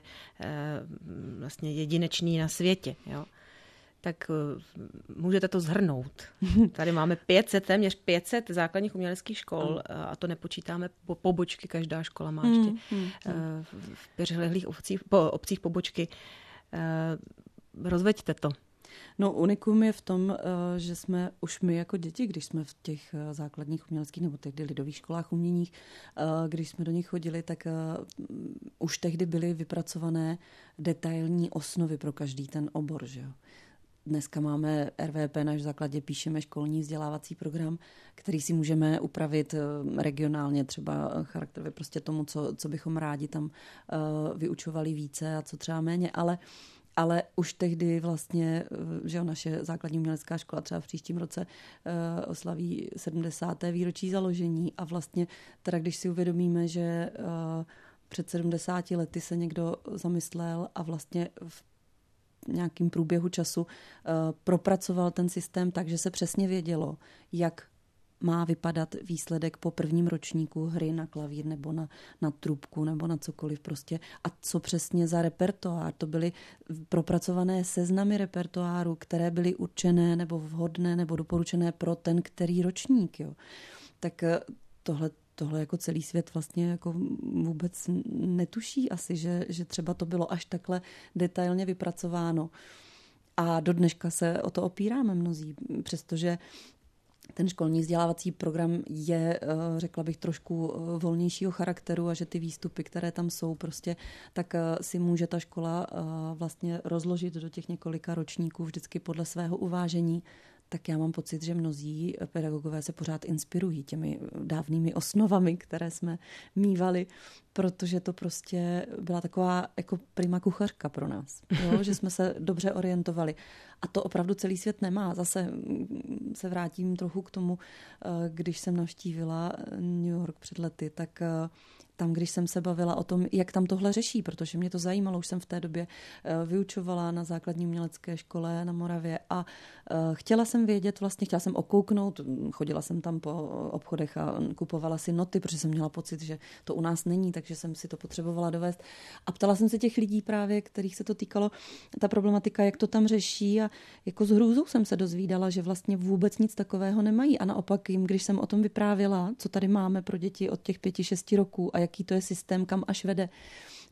vlastně jedinečný na světě. Jo? Tak můžete to shrnout. Tady máme pět set, téměř pět set základních uměleckých škol a to nepočítáme po pobočky, každá škola má ještě v přilehlých obcích, po obcích pobočky. Rozveďte to. No unikum je v tom, že jsme už my jako děti, když jsme v těch základních uměleckých nebo tehdy lidových školách uměních, když jsme do nich chodili, tak už tehdy byly vypracované detailní osnovy pro každý ten obor, že jo. Dneska máme R V P, na základě píšeme školní vzdělávací program, který si můžeme upravit regionálně, třeba charakterově prostě tomu, co, co bychom rádi tam uh, vyučovali více a co třeba méně, ale Ale už tehdy vlastně, že jo, naše základní umělecká škola třeba v příštím roce uh, oslaví sedmdesáté výročí založení a vlastně teda když si uvědomíme, že uh, před sedmdesáti lety se někdo zamyslel a vlastně v nějakým průběhu času uh, propracoval ten systém tak, že se přesně vědělo, jak má vypadat výsledek po prvním ročníku hry na klavír nebo na, na trubku nebo na cokoliv prostě. A co přesně za repertoár. To byly propracované seznamy repertoáru, které byly určené nebo vhodné nebo doporučené pro ten který ročník. Jo. Tak tohle Tohle jako celý svět vlastně jako vůbec netuší asi, že, že třeba to bylo až takhle detailně vypracováno. A do dneška se o to opíráme mnozí, přestože ten školní vzdělávací program je, řekla bych, trošku volnějšího charakteru a že ty výstupy, které tam jsou, prostě, tak si může ta škola vlastně rozložit do těch několika ročníků vždycky podle svého uvážení. Tak já mám pocit, že mnozí pedagogové se pořád inspirují těmi dávnými osnovami, které jsme mívali, protože to prostě byla taková jako prima kuchařka pro nás, jo? Že jsme se dobře orientovali. A to opravdu celý svět nemá. Zase se vrátím trochu k tomu, když jsem navštívila New York před lety, tak tam, když jsem se bavila o tom, jak tam tohle řeší, protože mě to zajímalo, už jsem v té době vyučovala na základní umělecké škole na Moravě a chtěla jsem vědět, vlastně chtěla jsem okouknout, chodila jsem tam po obchodech a kupovala si noty, protože jsem měla pocit, že to u nás není, takže jsem si to potřebovala dovést. A ptala jsem se těch lidí právě, kterých se to týkalo, ta problematika, jak to tam řeší a jako s hrůzou jsem se dozvídala, že vlastně vůbec nic takového nemají a naopak jim, když jsem o tom vyprávěla, co tady máme pro děti od těch pěti, šesti roků a jaký to je systém, kam až vede,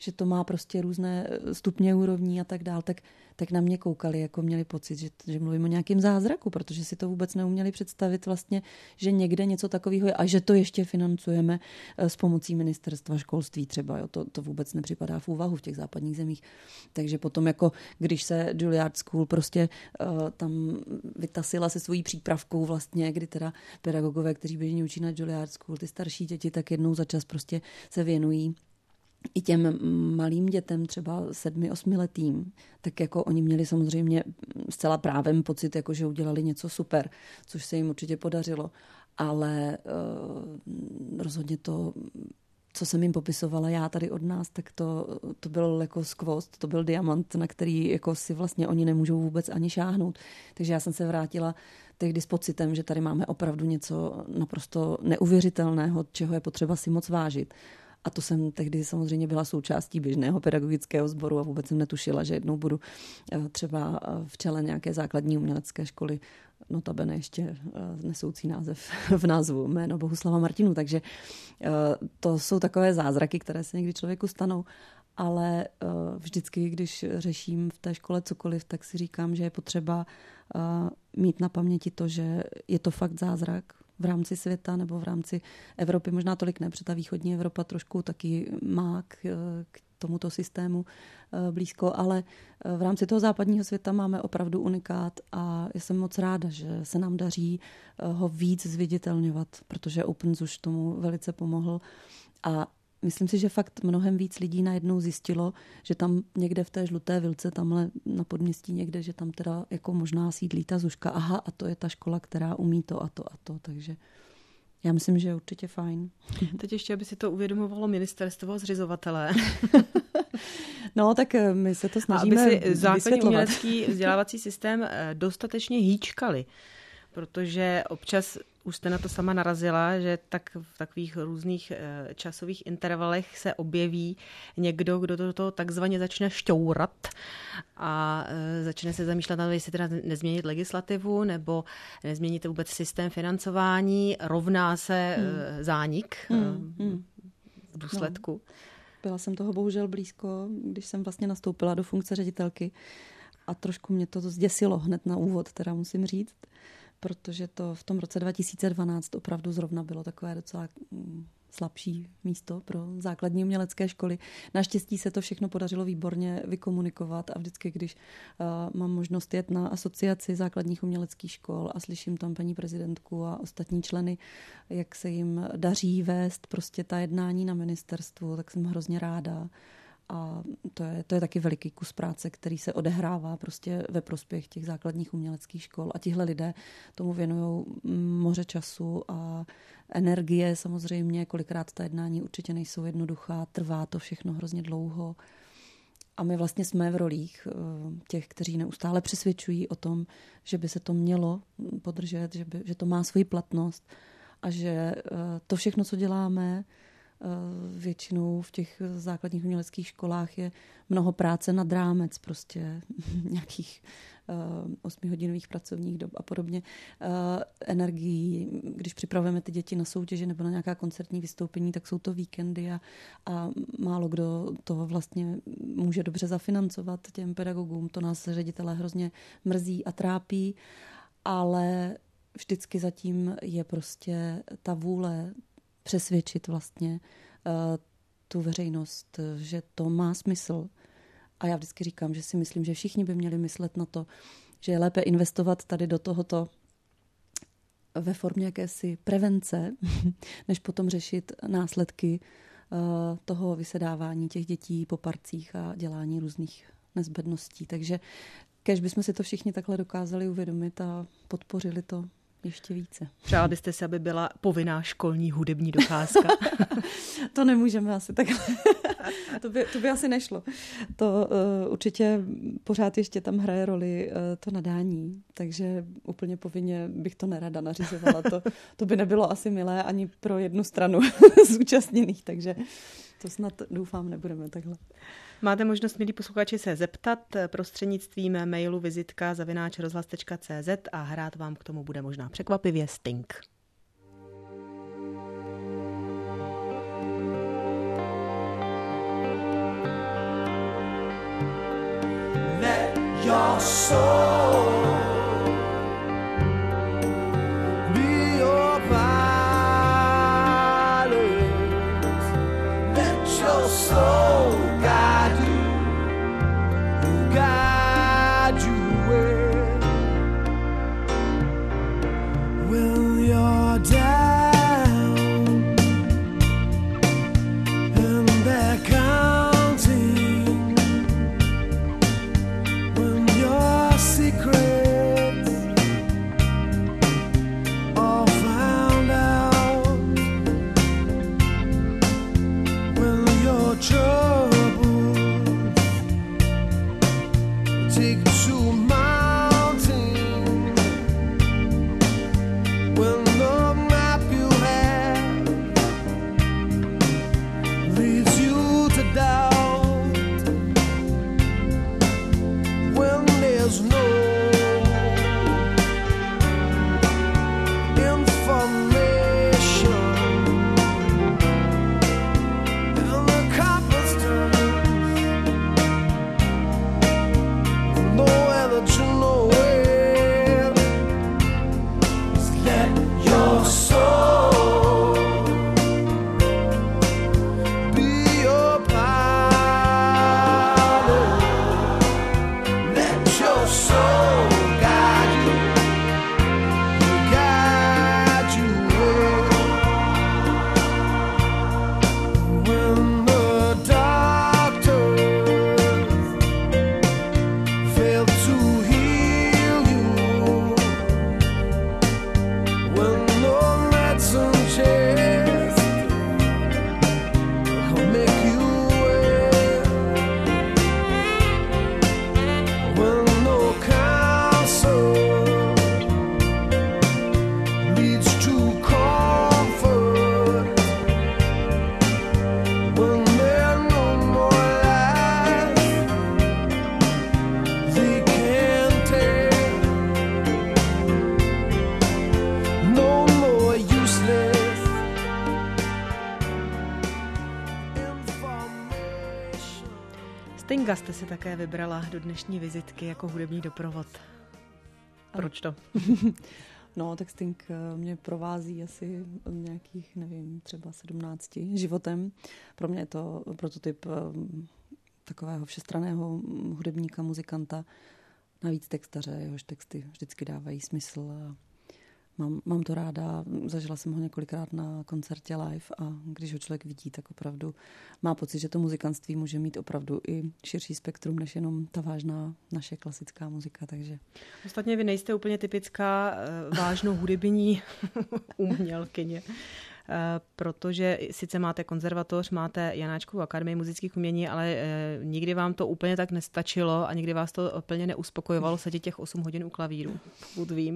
že to má prostě různé stupně úrovní a tak dál, tak, tak na mě koukali, jako měli pocit, že, že mluvím o nějakém zázraku, protože si to vůbec neuměli představit vlastně, že někde něco takového je a že to ještě financujeme s pomocí ministerstva školství třeba. Jo. To, to vůbec nepřipadá v úvahu v těch západních zemích. Takže potom, jako když se Juilliard School prostě uh, tam vytasila se svojí přípravkou vlastně, kdy teda pedagogové, kteří běžně učí na Juilliard School, ty starší děti, tak jednou za čas prostě se věnují i těm malým dětem, třeba sedmi, osmiletým, tak jako oni měli samozřejmě zcela právem pocit, jako že udělali něco super, což se jim určitě podařilo, ale uh, rozhodně to, co jsem jim popisovala já tady od nás, tak to, to byl jako skvost, to byl diamant, na který jako si vlastně oni nemůžou vůbec ani šáhnout. Takže já jsem se vrátila tehdy s pocitem, že tady máme opravdu něco naprosto neuvěřitelného, čeho je potřeba si moc vážit. A to jsem tehdy samozřejmě byla součástí běžného pedagogického sboru a vůbec jsem netušila, že jednou budu třeba v čele nějaké základní umělecké školy, notabene ještě nesoucí název v názvu, jméno Bohuslava Martinů. Takže to jsou takové zázraky, které se někdy člověku stanou. Ale vždycky, když řeším v té škole cokoliv, tak si říkám, že je potřeba mít na paměti to, že je to fakt zázrak v rámci světa nebo v rámci Evropy. Možná tolik ne, protože ta východní Evropa trošku taky má k, k tomuto systému blízko, ale v rámci toho západního světa máme opravdu unikát a jsem moc ráda, že se nám daří ho víc zviditelňovat, protože Opens už tomu velice pomohl a myslím si, že fakt mnohem víc lidí najednou zjistilo, že tam někde v té žluté vilce, tamhle na podměstí někde, že tam teda jako možná sídlí ta Zuška. Aha, a to je ta škola, která umí to a to a to, takže já myslím, že je určitě fajn. Teď ještě, aby si to uvědomovalo ministerstvo a zřizovatelé. No, tak my se to snažíme vysvětlovat. Aby si základní umělecký vzdělávací systém dostatečně hýčkali, protože občas už jste na to sama narazila, že tak v takových různých časových intervalech se objeví někdo, kdo do toho takzvaně začne šťourat a začne se zamýšlet na to, jestli teda nezměnit legislativu nebo nezměnit vůbec systém financování, rovná se hmm. zánik hmm. Hmm. v důsledku. No. Byla jsem toho bohužel blízko, když jsem vlastně nastoupila do funkce ředitelky a trošku mě to zděsilo hned na úvod, teda musím říct, protože to v tom roce dva tisíce dvanáct opravdu zrovna bylo takové docela slabší místo pro základní umělecké školy. Naštěstí se to všechno podařilo výborně vykomunikovat a vždycky, když uh, mám možnost jet na asociaci základních uměleckých škol a slyším tam paní prezidentku a ostatní členy, jak se jim daří vést prostě ta jednání na ministerstvu, tak jsem hrozně ráda. A to je, to je taky veliký kus práce, který se odehrává prostě ve prospěch těch základních uměleckých škol. A tihle lidé tomu věnují moře času a energie samozřejmě. Kolikrát ta jednání určitě nejsou jednoduchá, trvá to všechno hrozně dlouho. A my vlastně jsme v rolích těch, kteří neustále přesvědčují o tom, že by se to mělo podržet, že, by, že to má svoji platnost a že to všechno, co děláme, většinou v těch základních uměleckých školách je mnoho práce nad rámec prostě nějakých osmihodinových pracovních dob a podobně. Energií, když připravujeme ty děti na soutěže nebo na nějaká koncertní vystoupení, tak jsou to víkendy a, a málo kdo toho vlastně může dobře zafinancovat těm pedagogům. To nás ředitelé hrozně mrzí a trápí, ale vždycky zatím je prostě ta vůle přesvědčit vlastně uh, tu veřejnost, že to má smysl. A já vždycky říkám, že si myslím, že všichni by měli myslet na to, že je lépe investovat tady do tohoto ve formě jakési prevence, než potom řešit následky uh, toho vysedávání těch dětí po parcích a dělání různých nezbedností. Takže kéž bychom si to všichni takhle dokázali uvědomit a podpořili to ještě více. Přála byste si, aby byla povinná školní hudební docházka? To nemůžeme asi takhle. to, by, to by asi nešlo. To uh, určitě pořád ještě tam hraje roli uh, to nadání, takže úplně povinně bych to nerada nařizovala. To, to by nebylo asi milé ani pro jednu stranu zúčastněných, takže to snad doufám nebudeme takhle. Máte možnost, milí posluchači, se zeptat prostřednictvím mailu vizitka zavináč rozhlas tečka cé zet a hrát vám k tomu bude možná překvapivě Sting. your soul be your pilot. Let your soul guide you, guide you where when you're down and they're counting, when your secrets are found out, when your troubles take you to mountain, when the map you have leads you to doubt, when there's no information and the compass turns nowhere that you know where. Just let your soul be your pilot. Let your soul guide you, guide you where when the doctors fail to heal you, when no medicine chest will make you well, when no counsel leads to comfort, when there are no more lies they can tell, no more useless information. Stinga jste si také vybrala do dnešní vizitky jako hudební doprovod. Proč to? No, tak Sting eh, mě provází asi nějakých, nevím, třeba sedmnácti životem. Pro mě je to prototyp eh, takového všestranného hudebníka, muzikanta, navíc textaře, jehož texty vždycky dávají smysl. A mám, mám to ráda, zažila jsem ho několikrát na koncertě live a když ho člověk vidí, tak opravdu má pocit, že to muzikantství může mít opravdu i širší spektrum, než jenom ta vážná naše klasická muzika, takže Ostatně vy nejste úplně typická eh, vážnou hudební umělkyně, eh, protože sice máte konzervatoř, máte Janáčkovu akademii muzických umění, ale eh, nikdy vám to úplně tak nestačilo a nikdy vás to úplně neuspokojovalo sedět těch osm hodin u klavíru, pokud vím,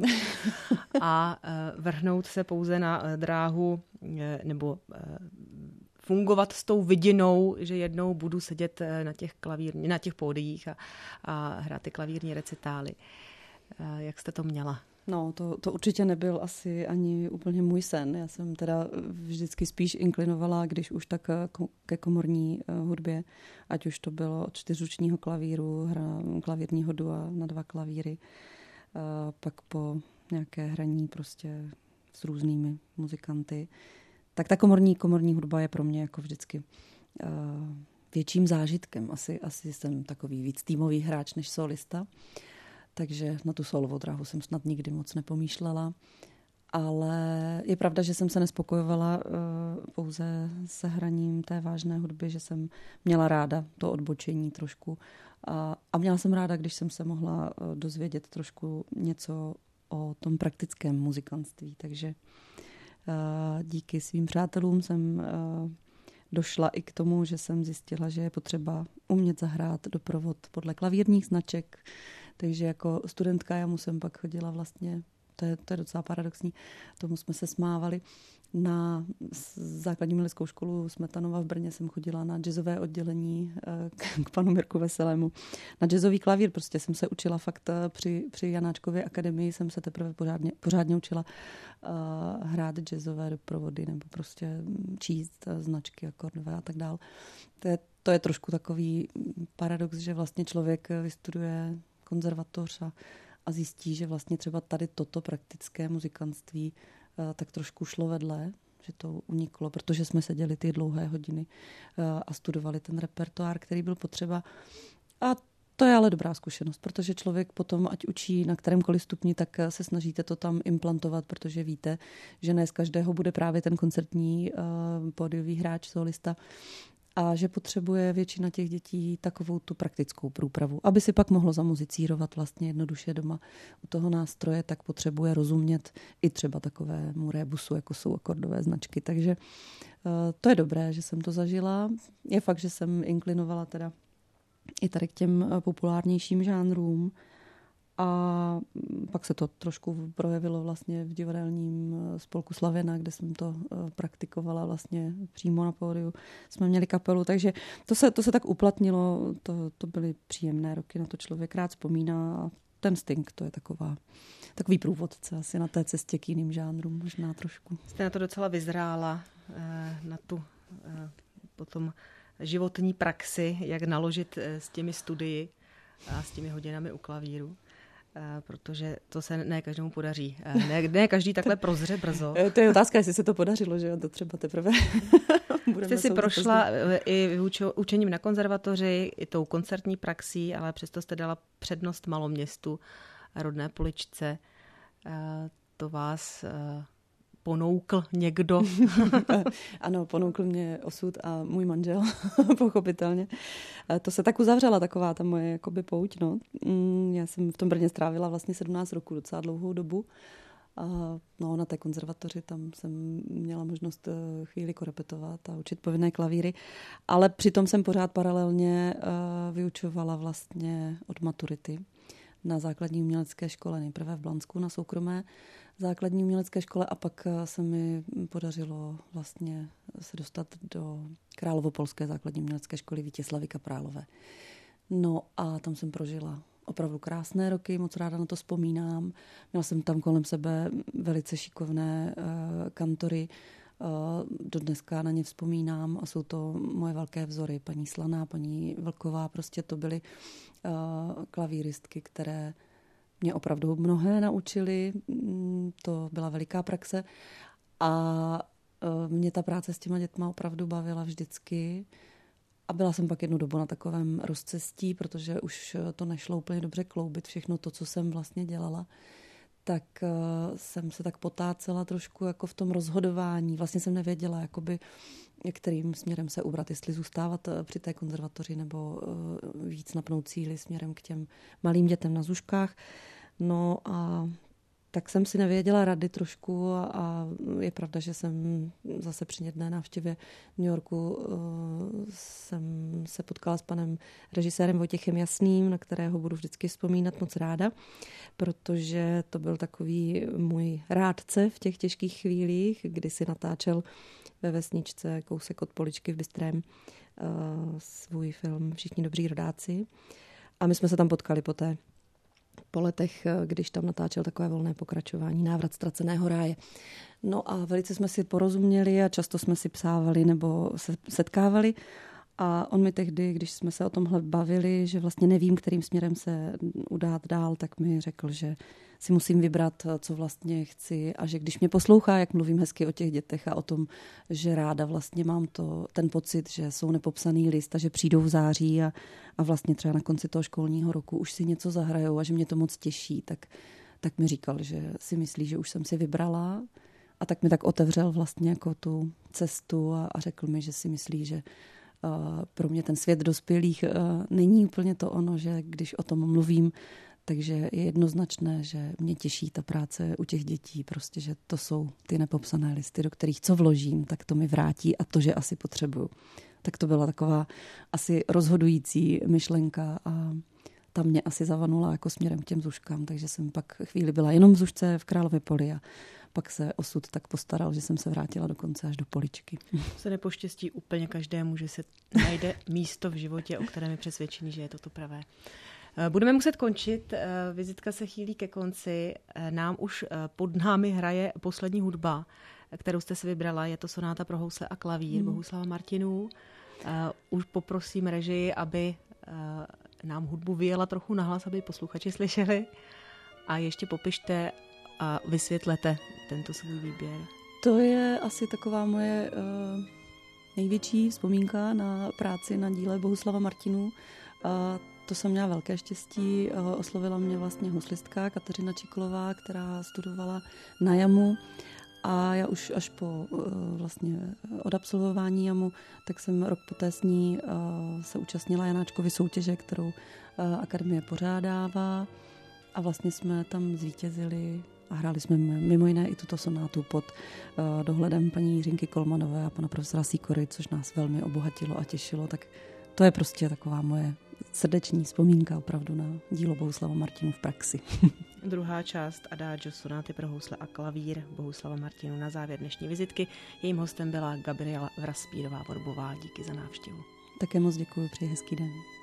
a eh, vrhnout se pouze na eh, dráhu eh, nebo eh, fungovat s tou vidinou, že jednou budu sedět eh, na těch klavírní, na těch pódiích a, a hrát ty klavírní recitály. Eh, Jak jste to měla? no, to, to určitě nebyl asi ani úplně můj sen. Já jsem teda vždycky spíš inklinovala, když už tak ko- ke komorní uh, hudbě, ať už to bylo od čtyřručního klavíru, hra klavírního dua na dva klavíry, uh, pak po nějaké hraní prostě s různými muzikanty. Tak ta komorní, komorní hudba je pro mě jako vždycky uh, větším zážitkem. Asi, asi jsem takový víc týmový hráč než solista. Takže na tu solovou dráhu jsem snad nikdy moc nepomýšlela. Ale je pravda, že jsem se nespokojovala uh, pouze se hraním té vážné hudby, že jsem měla ráda to odbočení trošku. A, a měla jsem ráda, když jsem se mohla uh, dozvědět trošku něco o tom praktickém muzikantství. Takže uh, díky svým přátelům jsem uh, došla i k tomu, že jsem zjistila, že je potřeba umět zahrát doprovod podle klavírních značek. Takže jako studentka já mu jsem pak chodila vlastně, to je, to je docela paradoxní, tomu jsme se smávali. Na základní uměleckou školu Smetanova v Brně jsem chodila na jazzové oddělení k, k panu Mirku Veselému. Na jazzový klavír prostě jsem se učila fakt při, při Janáčkově akademii, jsem se teprve pořádně, pořádně učila uh, hrát jazzové doprovody nebo prostě číst značky akordové a tak dál. To je, to je trošku takový paradox, že vlastně člověk vystuduje konzervatoř a, a zjistí, že vlastně třeba tady toto praktické muzikantství tak trošku šlo vedle, že to uniklo, protože jsme seděli ty dlouhé hodiny a studovali ten repertoár, který byl potřeba. A to je ale dobrá zkušenost, protože člověk potom, ať učí na kterémkoliv stupni, tak se snažíte to tam implantovat, protože víte, že ne z každého bude právě ten koncertní uh, pódiový hráč, solista, a že potřebuje většina těch dětí takovou tu praktickou průpravu. Aby si pak mohlo zamuzicírovat vlastně jednoduše doma u toho nástroje, tak potřebuje rozumět i třeba takovému rébusu, jako jsou akordové značky. Takže uh, to je dobré, že jsem to zažila. Je fakt, že jsem inklinovala teda i tady k těm populárnějším žánrům. A pak se to trošku projevilo vlastně v divadelním spolku Slavěna, kde jsem to praktikovala vlastně přímo na pódiu. Jsme měli kapelu, takže to se, to se tak uplatnilo. To, to byly příjemné roky, na to člověk rád vzpomíná. A ten Sting, to je taková, takový průvodce asi na té cestě k jiným žánrům, možná trošku. Jste na to docela vyzrála, na tu potom životní praxi, jak naložit s těmi studii a s těmi hodinami u klavíru, protože to se ne každému podaří. Ne, ne každý takhle prozře brzo. To je otázka, jestli se to podařilo, že to třeba teprve Jste si prošla i učením na konzervatoři, i tou koncertní praxí, ale přesto jste dala přednost maloměstu, rodné Poličce. To vás ponoukl někdo? Ano, ponoukl mě osud a můj manžel, pochopitelně. To se tak uzavřela, taková ta moje jakoby pouť. No. Já jsem v tom Brně strávila vlastně sedmnáct roků, docela dlouhou dobu. A no, na té konzervatoři tam jsem měla možnost chvíli korepetovat a učit povinné klavíry, ale přitom jsem pořád paralelně vyučovala vlastně od maturity na základní umělecké škole, nejprve v Blansku na soukromé základní umělecké škole a pak se mi podařilo vlastně se dostat do Královopolské základní umělecké školy Vítězslavy Kaprálové. No a tam jsem prožila opravdu krásné roky, moc ráda na to vzpomínám. Měla jsem tam kolem sebe velice šikovné uh, kantory, uh, dodneska na ně vzpomínám a jsou to moje velké vzory. Paní Slaná, paní Vlková, prostě to byly uh, klavíristky, které mě opravdu mnohé naučily, to byla veliká praxe a mě ta práce s těma dětma opravdu bavila vždycky a byla jsem pak jednu dobu na takovém rozcestí, protože už to nešlo úplně dobře kloubit všechno to, co jsem vlastně dělala, tak jsem se tak potácela trošku jako v tom rozhodování. Vlastně jsem nevěděla, jakoby, kterým směrem se ubrat, jestli zůstávat při té konzervatoři nebo víc napnout cíly směrem k těm malým dětem na Zuškách. No a tak jsem si nevěděla rady trošku a, a je pravda, že jsem zase při jedné návštěvě v New Yorku uh, jsem se potkala s panem režisérem Vojtěchem Jasným, na kterého budu vždycky vzpomínat moc ráda, protože to byl takový můj rádce v těch těžkých chvílích, kdy si natáčel ve vesničce kousek od Poličky v Bystrém uh, svůj film Všichni dobří rodáci. A my jsme se tam potkali poté po letech, když tam natáčel takové volné pokračování, Návrat ztraceného ráje. No a velice jsme si porozuměli a často jsme si psávali nebo se setkávali. A on mi tehdy, když jsme se o tomhle bavili, že vlastně nevím, kterým směrem se udát dál, tak mi řekl, že si musím vybrat, co vlastně chci a že když mě poslouchá, jak mluvím hezky o těch dětech a o tom, že ráda vlastně mám to, ten pocit, že jsou nepopsaný list a že přijdou v září a, a vlastně třeba na konci toho školního roku už si něco zahrajou a že mě to moc těší, tak, tak mi říkal, že si myslí, že už jsem si vybrala a tak mi tak otevřel vlastně jako tu cestu a, a řekl mi, že si myslí, že Uh, pro mě ten svět dospělých uh, není úplně to ono, že když o tom mluvím, takže je jednoznačné, že mě těší ta práce u těch dětí, prostě, že to jsou ty nepopsané listy, do kterých co vložím, tak to mi vrátí a to, že asi potřebuju. Tak to byla taková asi rozhodující myšlenka a ta mě asi zavanula jako směrem k těm Zuškám, takže jsem pak chvíli byla jenom v Zušce v Králově Poli a pak se osud tak postaral, že jsem se vrátila dokonce až do Poličky. Se nepoštěstí úplně každému, že se najde místo v životě, o kterém je přesvědčený, že je to to pravé. Budeme muset končit, vizitka se chýlí ke konci. Nám už pod námi hraje poslední hudba, kterou jste si vybrala. Je to sonáta pro housle a klavír hmm. Bohuslava Martinů. Už poprosím režii, aby nám hudbu vyjela trochu nahlas, aby posluchači slyšeli. A ještě popište a vysvětlete tento svůj výběr. To je asi taková moje uh, největší vzpomínka na práci na díle Bohuslava Martinů. Uh, to jsem měla velké štěstí. Uh, oslovila mě vlastně huslistka Kateřina Čiklová, která studovala na JAMu. A já už až po uh, vlastně odabsolvování JAMu, tak jsem rok poté s ní uh, se účastnila Janáčkovy soutěže, kterou uh, akademie pořádává. A vlastně jsme tam zvítězili a hráli jsme mimo jiné i tuto sonátu pod uh, dohledem paní Jiřinky Kolmanové a pana profesora Sýkory, což nás velmi obohatilo a těšilo. Tak to je prostě taková moje srdeční vzpomínka opravdu na dílo Bohuslava Martinů v praxi. Druhá část Adagio sonáty pro housle a klavír Bohuslava Martinů na závěr dnešní vizitky. Jejím hostem byla Gabriela Vraspírová-Vorbová. Díky za návštěvu. Také moc děkuji, přeji hezký den.